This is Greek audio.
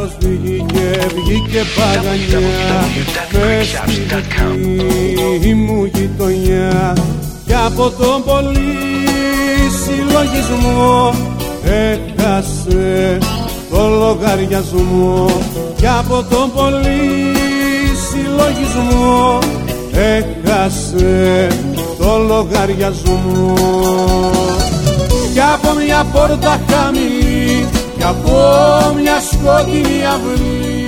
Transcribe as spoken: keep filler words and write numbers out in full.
λάθος βγήκε, βγήκε παγανιά μες στη μου γειτονιά. Κι από τον πολύ συλλογισμό έχασε το λογαριασμό. Κι από τον πολύ συλλογισμό έχασε το λογαριασμό. Κι από μια πόρτα χαμηλή, κι από μια σκοτεινή αυλή